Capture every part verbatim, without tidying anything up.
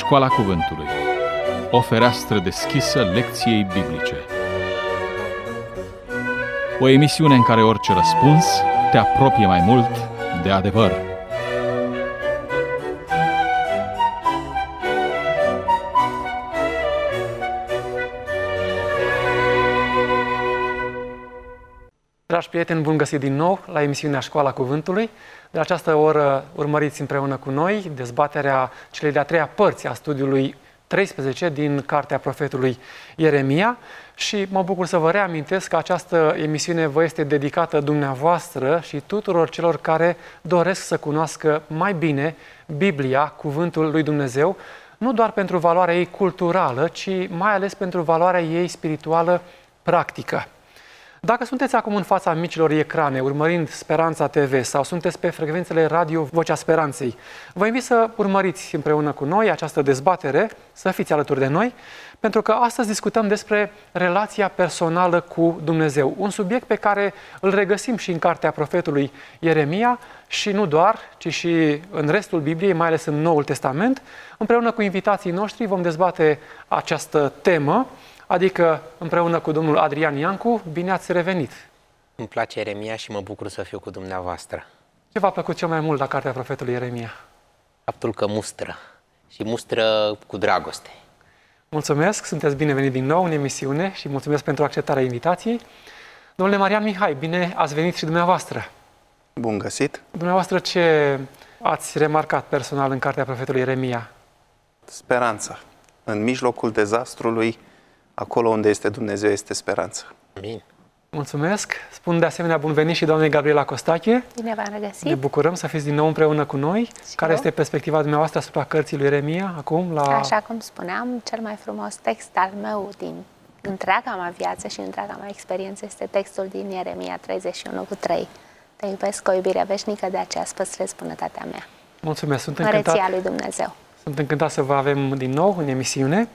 Școala Cuvântului, o fereastră deschisă lecției biblice. O emisiune în care orice răspuns te apropie mai mult de adevăr. Dragi prieteni, bun găsit din nou la emisiunea Școala Cuvântului. De această oră urmăriți împreună cu noi dezbaterea celei de-a treia părți a studiului treisprezece din cartea profetului Ieremia și mă bucur să vă reamintesc că această emisiune vă este dedicată dumneavoastră și tuturor celor care doresc să cunoască mai bine Biblia, Cuvântul lui Dumnezeu, nu doar pentru valoarea ei culturală, ci mai ales pentru valoarea ei spirituală practică. Dacă sunteți acum în fața micilor ecrane, urmărind Speranța T V sau sunteți pe frecvențele radio Vocea Speranței, vă invit să urmăriți împreună cu noi această dezbatere, să fiți alături de noi, pentru că astăzi discutăm despre relația personală cu Dumnezeu, un subiect pe care îl regăsim și în cartea profetului Ieremia și nu doar, ci și în restul Bibliei, mai ales în Noul Testament. Împreună cu invitații noștri vom dezbate această temă, adică împreună cu domnul Adrian Iancu. Bine ați revenit! Îmi place Ieremia și mă bucur să fiu cu dumneavoastră. Ce v-a plăcut cel mai mult la cartea profetului Ieremia? Faptul că mustră și mustră cu dragoste. Mulțumesc, sunteți binevenit din nou în emisiune și mulțumesc pentru acceptarea invitației. Domnule Marian Mihai, bine ați venit și dumneavoastră! Bun găsit! Dumneavoastră, ce ați remarcat personal în cartea profetului Ieremia? Speranța. În mijlocul dezastrului, acolo unde este Dumnezeu, este speranță. Amin. Mulțumesc. Spun de asemenea bun venit și doamnei Gabriela Costache. Bine v-am regăsit. Ne bucurăm să fiți din nou împreună cu noi. Și Care eu. este perspectiva dumneavoastră asupra cărții lui Ieremia acum? La... Așa cum spuneam, cel mai frumos text al meu din întreaga mea viață și întreaga mea experiență este textul din Ieremia treizeci și unu cu trei. Te iubesc cu o iubire veșnică, de aceea îți păstrez bunătatea mea. Mulțumesc. Sunt Măreția încântat, lui Dumnezeu. sunt încântat să vă avem din nou în emisiune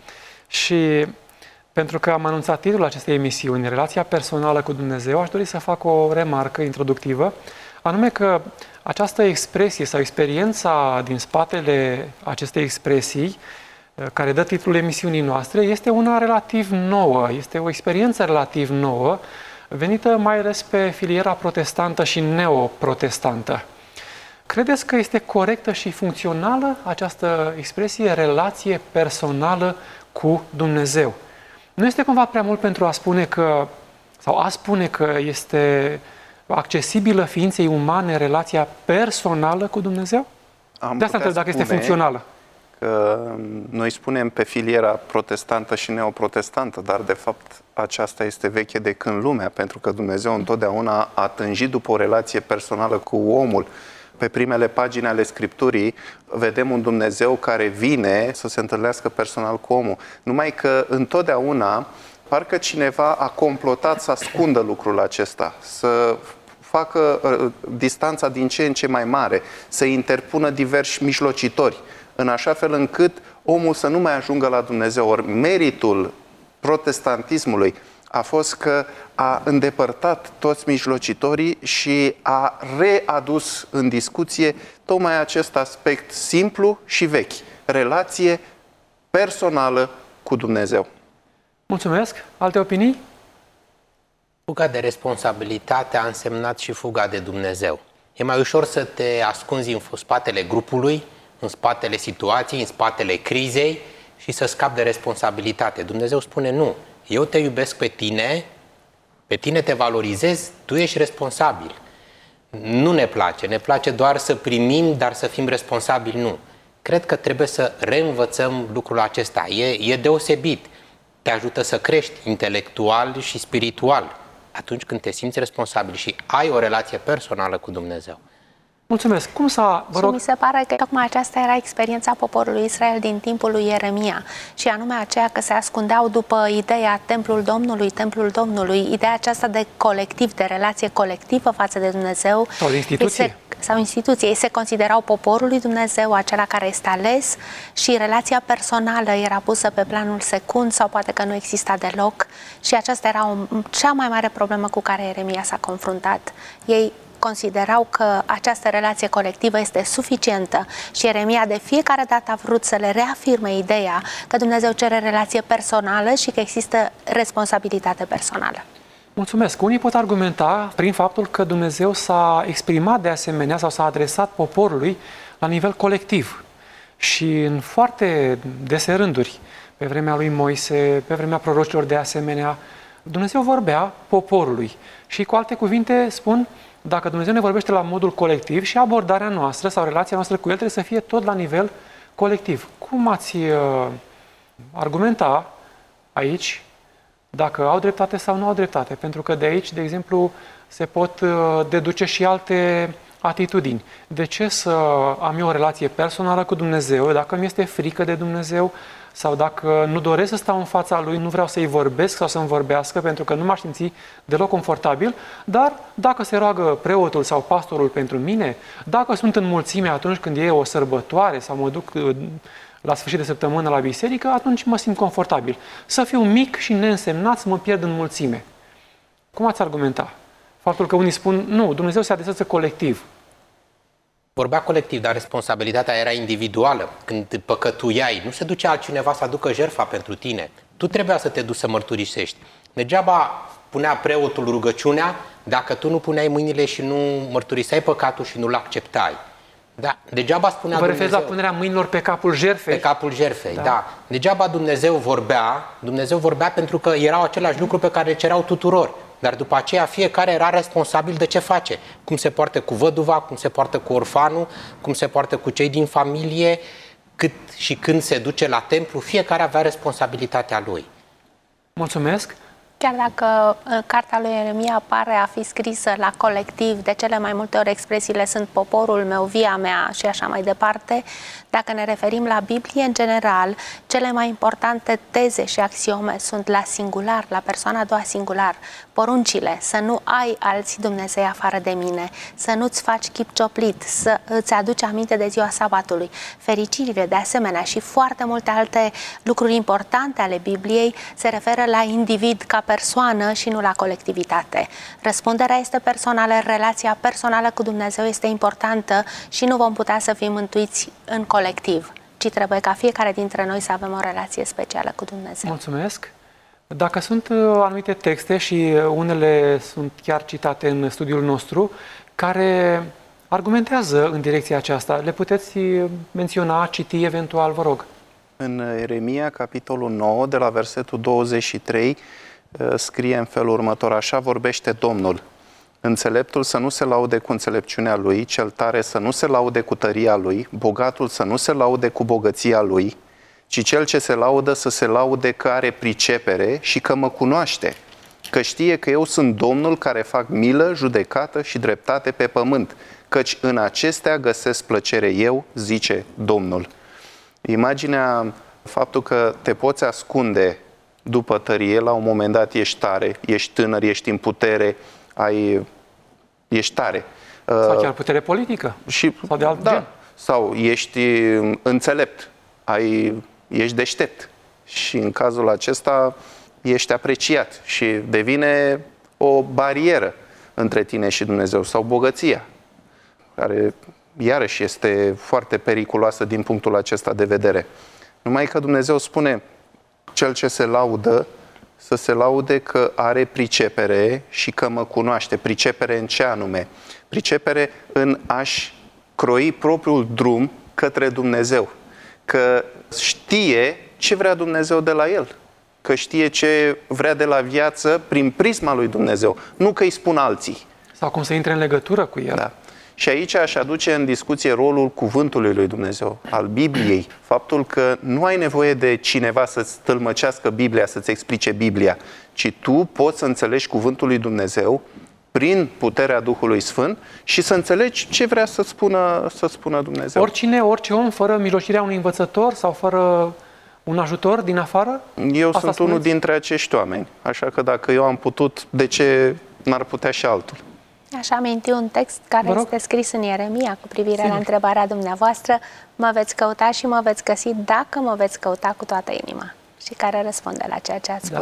și pentru că am anunțat titlul acestei emisiuni, Relația personală cu Dumnezeu, aș dori să fac o remarcă introductivă, anume că această expresie sau experiența din spatele acestei expresii, care dă titlul emisiunii noastre, este una relativ nouă, este o experiență relativ nouă, venită mai ales pe filiera protestantă și neoprotestantă. Credeți că este corectă și funcțională această expresie, relație personală cu Dumnezeu? Nu este cumva prea mult pentru a spune că, sau a spune că este accesibilă ființei umane relația personală cu Dumnezeu? Am De asta întreb dacă este funcțională. Că noi spunem pe filiera protestantă și neoprotestantă, dar de fapt aceasta este veche de când lumea, pentru că Dumnezeu întotdeauna a tânjit după o relație personală cu omul. Pe primele pagini ale Scripturii vedem un Dumnezeu care vine să se întâlnească personal cu omul. Numai că întotdeauna parcă cineva a complotat să ascundă lucrul acesta, să facă uh, distanța din ce în ce mai mare, să interpună diversi mijlocitori, în așa fel încât omul să nu mai ajungă la Dumnezeu. Ori meritul protestantismului a fost că a îndepărtat toți mijlocitorii și a readus în discuție tocmai acest aspect simplu și vechi, relație personală cu Dumnezeu. Mulțumesc. Alte opinii? Fuga de responsabilitate a însemnat și fuga de Dumnezeu. E mai ușor să te ascunzi în spatele grupului, în spatele situației, în spatele crizei și să scapi de responsabilitate. Dumnezeu spune nu. Eu te iubesc pe tine, pe tine te valorizez, tu ești responsabil. Nu ne place, ne place doar să primim, dar să fim responsabili, nu. Cred că trebuie să reînvățăm lucrul acesta, e, e deosebit. Te ajută să crești intelectual și spiritual atunci când te simți responsabil și ai o relație personală cu Dumnezeu. Mulțumesc. Cum s-a, vă rog... Și mi se pare că tocmai aceasta era experiența poporului Israel din timpul lui Ieremia, și anume aceea că se ascundeau după ideea templul Domnului, templul Domnului, ideea aceasta de colectiv, de relație colectivă față de Dumnezeu. Sau de instituție. Se, sau instituție. Ei se considerau poporul lui Dumnezeu, acela care este ales, și relația personală era pusă pe planul secund sau poate că nu exista deloc, și aceasta era o, cea mai mare problemă cu care Ieremia s-a confruntat. Ei considerau că această relație colectivă este suficientă și Ieremia de fiecare dată a vrut să le reafirme ideea că Dumnezeu cere relație personală și că există responsabilitate personală. Mulțumesc. Unii pot argumenta prin faptul că Dumnezeu s-a exprimat de asemenea sau s-a adresat poporului la nivel colectiv. Și în foarte dese rânduri, pe vremea lui Moise, pe vremea prorocilor de asemenea, Dumnezeu vorbea poporului. Și cu alte cuvinte spun, dacă Dumnezeu ne vorbește la modul colectiv și abordarea noastră sau relația noastră cu El trebuie să fie tot la nivel colectiv. Cum ați uh, argumenta aici dacă au dreptate sau nu au dreptate? Pentru că de aici, de exemplu, se pot uh, deduce și alte atitudini. De ce să am eu o relație personală cu Dumnezeu dacă mi este frică de Dumnezeu sau dacă nu doresc să stau în fața Lui, nu vreau să-i vorbesc sau să-mi vorbească pentru că nu m-aș simți deloc confortabil, dar dacă se roagă preotul sau pastorul pentru mine, dacă sunt în mulțime atunci când e o sărbătoare sau mă duc la sfârșit de săptămână la biserică, atunci mă simt confortabil. Să fiu mic și neînsemnat, să mă pierd în mulțime. Cum ați argumenta? Faptul că unii spun, nu, Dumnezeu se adresează colectiv. Vorbea colectiv, dar responsabilitatea era individuală. Când păcătuiai, nu se ducea altcineva să aducă jertfa pentru tine. Tu trebuia să te duci să mărturisești. Degeaba punea preotul rugăciunea dacă tu nu puneai mâinile și nu mărturiseai păcatul și nu-l acceptai. Da, degeaba spunea Vă referiți Dumnezeu, la punerea mâinilor pe capul jertfei? Pe capul jertfei, da. da. Degeaba Dumnezeu vorbea, Dumnezeu vorbea pentru că erau același lucru pe care le cereau tuturor. Dar după aceea fiecare era responsabil de ce face. Cum se poartă cu văduva, cum se poartă cu orfanul, cum se poartă cu cei din familie, cât și când se duce la templu, fiecare avea responsabilitatea lui. Chiar Mulțumesc! dacă cartea lui Ieremia pare a fi scrisă la colectiv, de cele mai multe ori expresiile sunt poporul meu, via mea și așa mai departe, dacă ne referim la Biblie, în general, cele mai importante teze și axiome sunt la singular, la persoana a doua singular. Poruncile, să nu ai alți Dumnezei afară de mine, să nu-ți faci chip cioplit, să îți aduci aminte de ziua sabatului. Fericirile, de asemenea, și foarte multe alte lucruri importante ale Bibliei se referă la individ ca persoană și nu la colectivitate. Răspunderea este personală, relația personală cu Dumnezeu este importantă și nu vom putea să fim mântuiți în colectiv, ci trebuie ca fiecare dintre noi să avem o relație specială cu Dumnezeu. Mulțumesc! Dacă sunt anumite texte și unele sunt chiar citate în studiul nostru, care argumentează în direcția aceasta, le puteți menționa, citi eventual, vă rog. În Ieremia, capitolul nouă, de la versetul douăzeci și trei, scrie în felul următor: așa vorbește Domnul. Înțeleptul să nu se laude cu înțelepciunea lui, cel tare să nu se laude cu tăria lui, bogatul să nu se laude cu bogăția lui, ci cel ce se laudă să se laude că are pricepere și că mă cunoaște, că știe că eu sunt Domnul care fac milă, judecată și dreptate pe pământ, căci în acestea găsesc plăcere eu, zice Domnul. Imaginea, faptul că te poți ascunde după tărie, la un moment dat ești tare, ești tânăr, ești în putere, ai, ești tare. Sau chiar putere politică, și, sau de alt da, gen. Sau ești înțelept, ai, ești deștept și în cazul acesta ești apreciat și devine o barieră între tine și Dumnezeu, sau bogăția, care iarăși este foarte periculoasă din punctul acesta de vedere. Numai că Dumnezeu spune, cel ce se laudă, să se laude că are pricepere și că mă cunoaște. Pricepere în ce anume? Pricepere în a-și croi propriul drum către Dumnezeu. Că știe ce vrea Dumnezeu de la el. Că știe ce vrea de la viață prin prisma lui Dumnezeu. Nu că îi spun alții. Sau cum să intre în legătură cu el. Da. Și aici aș aduce în discuție rolul cuvântului lui Dumnezeu, al Bibliei. Faptul că nu ai nevoie de cineva să-ți tălmăcească Biblia, să-ți explice Biblia, ci tu poți să înțelegi cuvântul lui Dumnezeu prin puterea Duhului Sfânt și să înțelegi ce vrea să spună, să spună Dumnezeu. Oricine, orice om, fără mijlocirea unui învățător sau fără un ajutor din afară? Eu Asta sunt spuneți? unul dintre acești oameni, așa că dacă eu am putut, de ce n-ar putea și altul? Aș aminti un text care este scris în Ieremia cu privire Sigur. la întrebarea dumneavoastră: mă veți căuta și mă veți găsi dacă mă veți căuta cu toată inima. Și care răspunde la ceea ce ați Da. spus.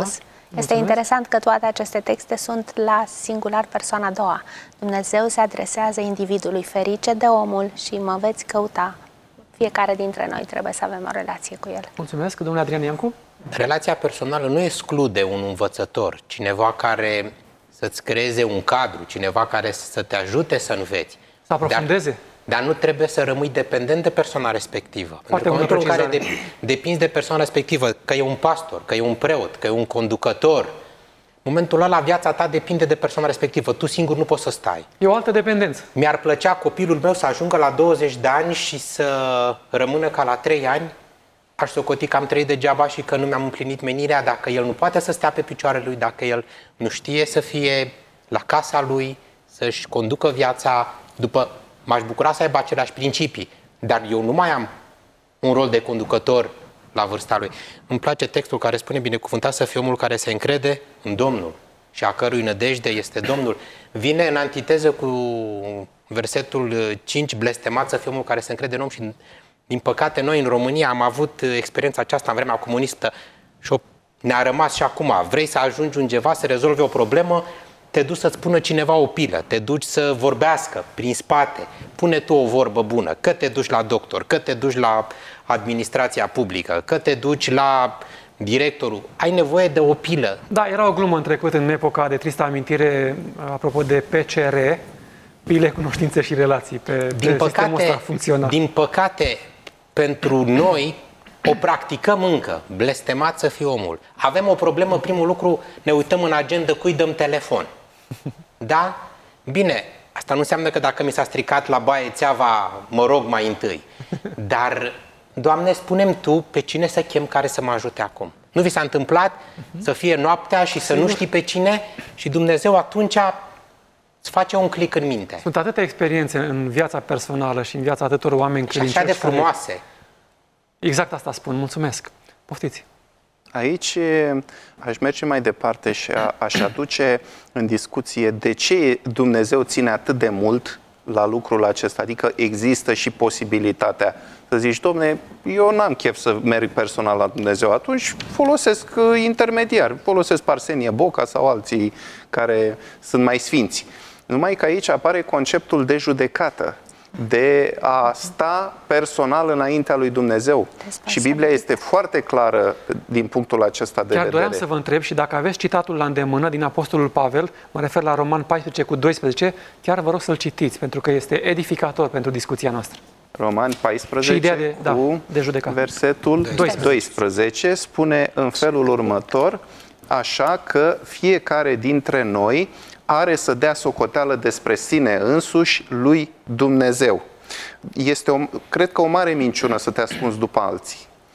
Este interesant că toate aceste texte sunt la singular persoana a doua. Dumnezeu se adresează individului, ferice de omul și mă veți căuta. Fiecare dintre noi trebuie să avem o relație cu el. Mulțumesc, domnule Adrian Iancu. Relația personală nu exclude un învățător, cineva care să-ți creeze un cadru, cineva care să te ajute să înveți. Să aprofundeze. Dar, dar nu trebuie să rămâi dependent de persoana respectivă. Foarte Pentru că în momentul în care precizare. de, depinzi de persoana respectivă, că e un pastor, că e un preot, că e un conducător, în momentul ăla viața ta depinde de persoana respectivă. Tu singur nu poți să stai. E o altă dependență. Mi-ar plăcea copilul meu să ajungă la douăzeci de ani și să rămână ca la trei ani. Aș socoti că am trăit degeaba și că nu mi-am împlinit menirea dacă el nu poate să stea pe picioarele lui, dacă el nu știe să fie la casa lui, să-și conducă viața după... M-aș bucura să aibă aceleași principii, dar eu nu mai am un rol de conducător la vârsta lui. Îmi place textul care spune: binecuvântat să fie omul care se încrede în Domnul și a cărui nădejde este Domnul. Vine în antiteză cu versetul cinci, blestemat să fie omul care se încrede în om. Și din păcate noi în România am avut experiența aceasta în vremea comunistă și ne-a rămas și acum. Vrei să ajungi undeva, să rezolvi o problemă, te duci să-ți pună cineva o pilă, te duci să vorbească prin spate, pune tu o vorbă bună, că te duci la doctor, că te duci la administrația publică, că te duci la directorul, ai nevoie de o pilă. Da, era o glumă în trecut, în epoca de tristă amintire, apropo de P C R, pile, cunoștințe și relații. Pe, din, pe sistemul ăsta păcate, funcționa. din păcate, pentru noi, o practicăm încă. Blestemat să fie omul. Avem o problemă, primul lucru, ne uităm în agenda cui dăm telefon. Da? Bine, asta nu înseamnă că dacă mi s-a stricat la baie țeava, mă rog mai întâi. Dar, Doamne, spune-mi Tu pe cine să chem care să mă ajute acum. Nu vi s-a întâmplat uh-huh. să fie noaptea și să nu știi pe cine și Dumnezeu atunci îți face un click în minte. Sunt atâtea experiențe în viața personală și în viața atâtor oameni și așa de frumoase. Care... Exact asta spun. Mulțumesc. Poftiți. Aici aș merge mai departe și a, aș aduce în discuție de ce Dumnezeu ține atât de mult la lucrul acesta. Adică există și posibilitatea să zici: Dom'le, eu n-am chef să merg personal la Dumnezeu, atunci folosesc intermediari, folosesc Arsenie Boca sau alții care sunt mai sfinți. Numai că aici apare conceptul de judecată, de a sta personal înaintea lui Dumnezeu. Și Biblia este foarte clară din punctul acesta de Chiar vedere. doream să vă întreb și dacă aveți citatul la îndemână din Apostolul Pavel, mă refer la Roman paisprezece cu doisprezece, chiar vă rog să-l citiți, pentru că este edificator pentru discuția noastră. Roman paisprezece și ideea de, cu da, de judecată. Versetul doisprezece spune în felul următor: așa că fiecare dintre noi are să dea socoteală despre sine însuși lui Dumnezeu. Este, o, cred că, o mare minciună să te ascunzi după alții.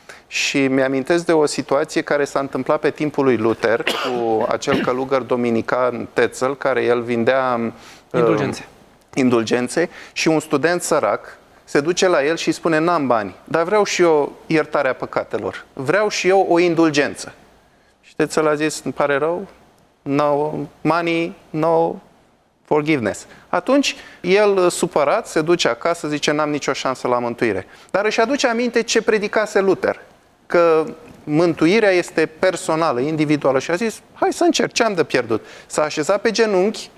Și mi-amintesc de o situație care s-a întâmplat pe timpul lui Luther cu acel călugăr dominican Tetzel, care el vindea indulgențe. Uh, indulgențe și un student sărac se duce la el și spune: n-am bani, dar vreau și eu iertarea păcatelor. Vreau și eu o indulgență. Și Tetzel a zis: îmi pare rău, no money, no forgiveness. Atunci, el, supărat, se duce acasă, zice: n-am nicio șansă la mântuire. Dar își aduce aminte ce predicase Luther, că mântuirea este personală, individuală. Și a zis: hai să încerc, ce am de pierdut? S-a așezat pe genunchi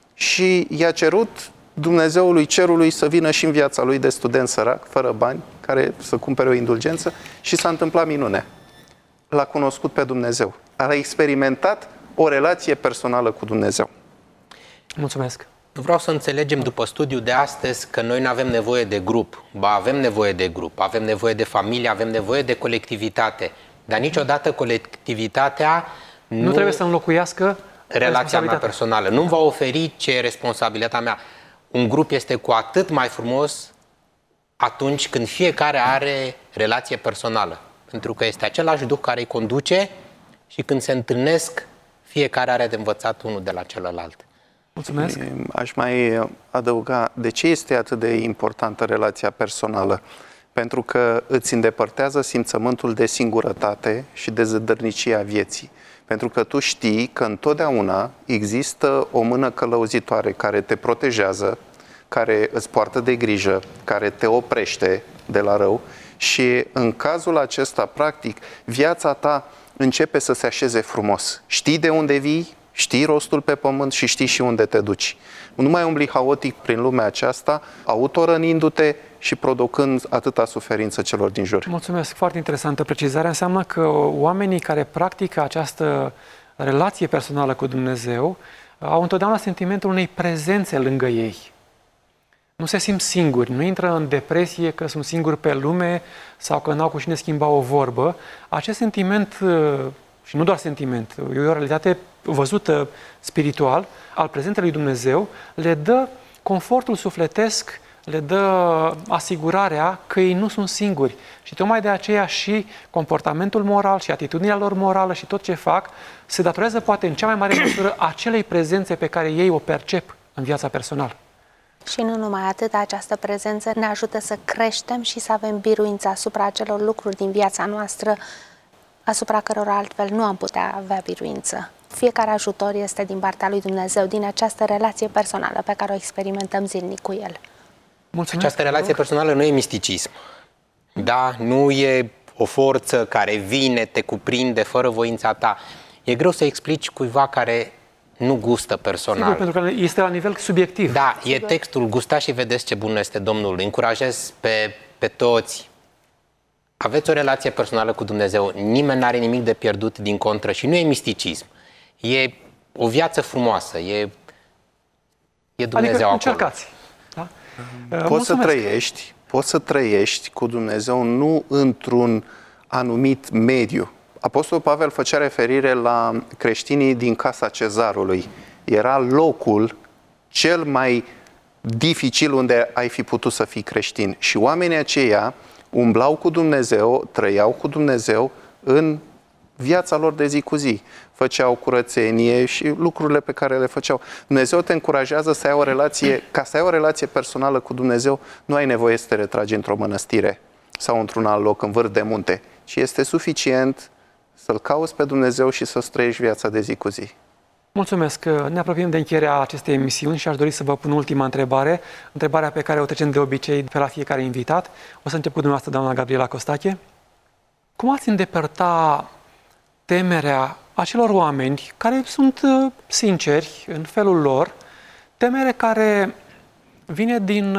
și i-a cerut Dumnezeului cerului să vină și în viața lui de student sărac, fără bani, care să cumpere o indulgență, și s-a întâmplat minunea. L-a cunoscut pe Dumnezeu. A experimentat o relație personală cu Dumnezeu. Mulțumesc. Vreau să înțelegem după studiul de astăzi că noi nu avem nevoie de grup. Ba, avem nevoie de grup, avem nevoie de familie, avem nevoie de colectivitate. Dar niciodată colectivitatea nu, nu trebuie să înlocuiască relația mea personală. Nu-mi va oferi ce e responsabilitatea mea. Un grup este cu atât mai frumos atunci când fiecare are relație personală. Pentru că este același Duh care îi conduce și când se întâlnesc, fiecare are de învățat unul de la celălalt. Mulțumesc. Aș mai adăuga, de ce este atât de importantă relația personală? Pentru că îți îndepărtează simțământul de singurătate și de zădărnicia vieții. Pentru că tu știi că întotdeauna există o mână călăuzitoare care te protejează, care îți poartă de grijă, care te oprește de la rău și în cazul acesta, practic, viața ta începe să se așeze frumos. Știi de unde vii, știi rostul pe pământ și știi și unde te duci. Nu mai umbli haotic prin lumea aceasta, autorănindu-te și producând atâta suferință celor din jur. Mulțumesc, foarte interesantă precizare. Înseamnă că oamenii care practică această relație personală cu Dumnezeu au întotdeauna sentimentul unei prezențe lângă ei. Nu se simt singuri, nu intră în depresie că sunt singuri pe lume sau că n-au cu cine schimba o vorbă. Acest sentiment, și nu doar sentiment, e o realitate văzută spiritual, al prezenței lui Dumnezeu, le dă confortul sufletesc, le dă asigurarea că ei nu sunt singuri. Și tocmai de aceea și comportamentul moral și atitudinea lor morală și tot ce fac se datorează poate în cea mai mare măsură acelei prezențe pe care ei o percep în viața personală. Și nu numai atât, această prezență ne ajută să creștem și să avem biruință asupra acelor lucruri din viața noastră asupra cărora altfel nu am putea avea biruință. Fiecare ajutor este din partea lui Dumnezeu, din această relație personală pe care o experimentăm zilnic cu El. Mulțumesc. Această relație personală nu e misticism. Da, nu e o forță care vine, te cuprinde fără voința ta. E greu să explici cuiva care nu gustă personal. Sigur, pentru că este la nivel subiectiv. Da, e textul, gustați și vedeți ce bun este Domnul. Încurajez pe, pe toți. Aveți o relație personală cu Dumnezeu, nimeni n-are nimic de pierdut, din contră, și nu e misticism. E o viață frumoasă, e, e Dumnezeu adică acolo. încercați. Da? Poți Mulțumesc. să trăiești, poți să trăiești cu Dumnezeu nu într-un anumit mediu. Apostolul Pavel făcea referire la creștinii din casa Cezarului. Era locul cel mai dificil unde ai fi putut să fii creștin. Și oamenii aceia umblau cu Dumnezeu, trăiau cu Dumnezeu în viața lor de zi cu zi. Făceau curățenie și lucrurile pe care le făceau. Dumnezeu te încurajează să ai o relație, ca să ai o relație personală cu Dumnezeu, nu ai nevoie să te retragi într-o mănăstire sau într-un alt loc, în vârf de munte, ci este suficient să-L cauți pe Dumnezeu și să-ți trăiești viața de zi cu zi. Mulțumesc. Ne apropiem de încheierea acestei emisiuni și aș dori să vă pun ultima întrebare, întrebarea pe care o trecem de obicei pe la fiecare invitat. O să încep cu dumneavoastră, doamna Gabriela Costache. Cum ați îndepărta temerea acelor oameni care sunt sinceri în felul lor, temere care vine din,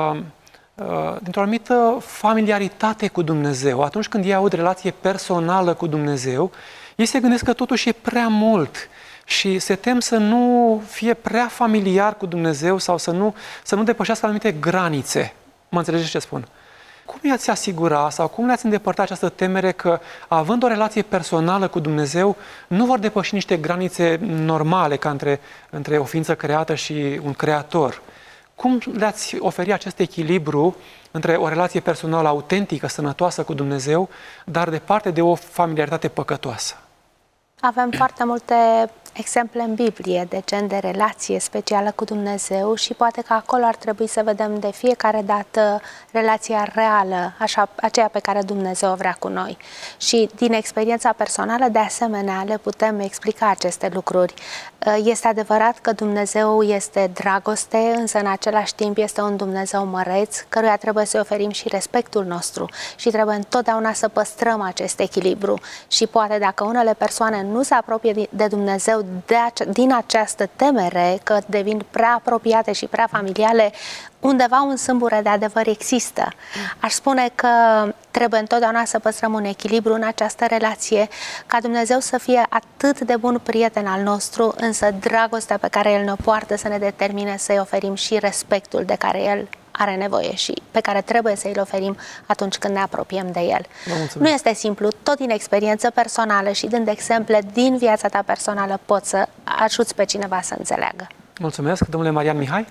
dintr-o anumită familiaritate cu Dumnezeu? Atunci când ei aud relație personală cu Dumnezeu, ei se gândesc că totuși e prea mult și se tem să nu fie prea familiar cu Dumnezeu sau să nu, să nu depășească anumite granițe. Mă înțelegeți ce spun? Cum i-ați asigura sau cum le-ați îndepărta această temere că, având o relație personală cu Dumnezeu, nu vor depăși niște granițe normale ca între, între o ființă creată și un creator? Cum le-ați oferi acest echilibru între o relație personală autentică, sănătoasă cu Dumnezeu, dar departe de o familiaritate păcătoasă? Avem foarte multe exemple în Biblie de gen de relație specială cu Dumnezeu și poate că acolo ar trebui să vedem de fiecare dată relația reală, așa, aceea pe care Dumnezeu o vrea cu noi. Și din experiența personală, de asemenea, le putem explica aceste lucruri. Este adevărat că Dumnezeu este dragoste, însă în același timp este un Dumnezeu măreț, căruia trebuie să-i oferim și respectul nostru și trebuie întotdeauna să păstrăm acest echilibru. Și poate dacă unele persoane nu se apropie de Dumnezeu de ace- din această temere că devin prea apropiate și prea familiale, undeva un sâmbure de adevăr există. Aș spune că trebuie întotdeauna să păstrăm un echilibru în această relație, ca Dumnezeu să fie atât de bun prieten al nostru, însă dragostea pe care El ne poartă să ne determine să-i oferim și respectul de care El are nevoie și pe care trebuie să-i oferim atunci când ne apropiem de El. Nu este simplu, tot din experiență personală și dând exemple din viața ta personală poți să ajuți pe cineva să înțeleagă. Mulțumesc. Domnule Marian Mihai?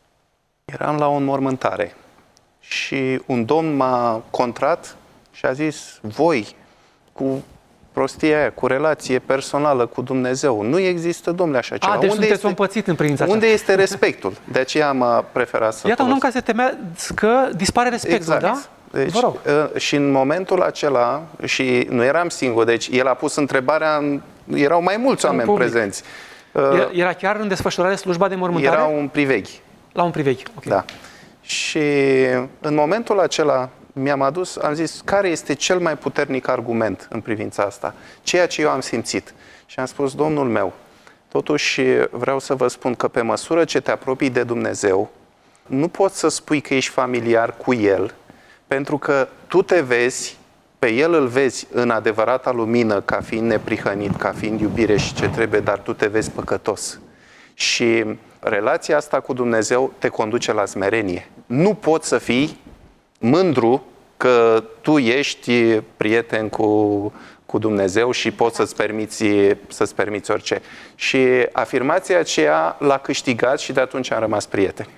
Eram la o înmormântare și un domn m-a contrat și a zis: voi, cu prostia aia, cu relație personală cu Dumnezeu, nu există, domnule, așa ceva. A, deci unde sunteți este, împățit în privința aceasta. Unde este respectul? De aceea m-a preferat să Iată un om care se temea că dispare respectul, exact. da? Deci, vă rog. Și în momentul acela, și nu eram singur, deci el a pus întrebarea, erau mai mulți În oameni public. prezenți. Era, era chiar în desfășurare slujba de mormântare? Era un priveghi. La un priveghi, ok. Da. Și în momentul acela, mi-am adus, am zis, care este cel mai puternic argument în privința asta? Ceea ce eu am simțit. Și am spus, Domnul meu, totuși vreau să vă spun că pe măsură ce te apropii de Dumnezeu, nu poți să spui că ești familiar cu El, pentru că tu te vezi, pe El îl vezi în adevărata lumină ca fiind neprihănit, ca fiind iubire și ce trebuie, dar tu te vezi păcătos. Și relația asta cu Dumnezeu te conduce la smerenie. Nu poți să fii mândru că tu ești prieten cu, cu Dumnezeu și poți să-ți permiți, să-ți permiți orice. Și afirmația aceea l-a câștigat și de atunci am rămas prieteni.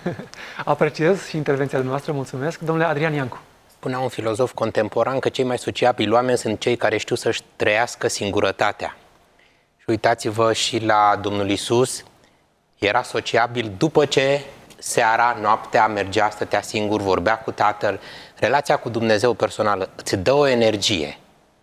Apreciez și intervenția dumneavoastră, mulțumesc. Domnule Adrian Iancu. Spunea un filozof contemporan că cei mai sociabili oameni sunt cei care știu să-și trăiască singurătatea. Și uitați-vă și la Domnul Iisus, era sociabil după ce seara, noaptea, mergea, stătea singur, vorbea cu Tatăl. Relația cu Dumnezeu personală îți dă o energie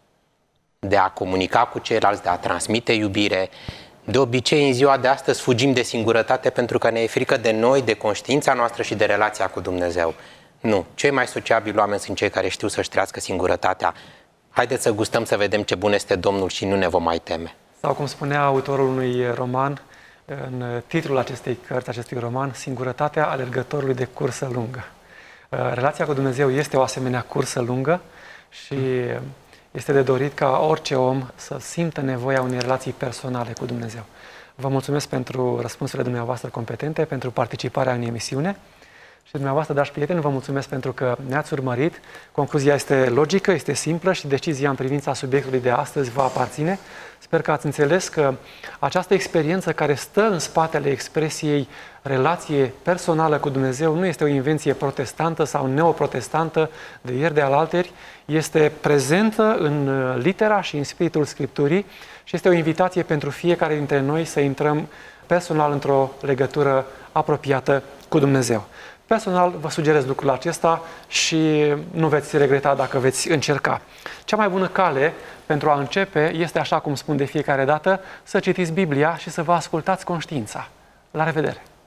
de a comunica cu ceilalți, de a transmite iubire. De obicei, în ziua de astăzi, fugim de singurătate pentru că ne e frică de noi, de conștiința noastră și de relația cu Dumnezeu. Nu, cei mai sociabili oameni sunt cei care știu să-și trăiască singurătatea. Haideți să gustăm să vedem ce bun este Domnul și nu ne vom mai teme. Sau cum spunea autorul unui roman, în titlul acestei cărți, acestui roman, Singurătatea alergătorului de cursă lungă. Relația cu Dumnezeu este o asemenea cursă lungă și este de dorit ca orice om să simtă nevoia unei relații personale cu Dumnezeu. Vă mulțumesc pentru răspunsurile dumneavoastră competente, pentru participarea în emisiune. Și dumneavoastră, dragi prieteni, vă mulțumesc pentru că ne-ați urmărit. Concluzia este logică, este simplă și decizia în privința subiectului de astăzi vă aparține. Sper că ați înțeles că această experiență care stă în spatele expresiei relație personală cu Dumnezeu nu este o invenție protestantă sau neoprotestantă de ieri de alalteri, este prezentă în litera și în spiritul Scripturii și este o invitație pentru fiecare dintre noi să intrăm personal într-o legătură apropiată cu Dumnezeu. Personal vă sugerez lucrul acesta și nu veți regreta dacă veți încerca. Cea mai bună cale pentru a începe este, așa cum spun de fiecare dată, să citiți Biblia și să vă ascultați conștiința. La revedere!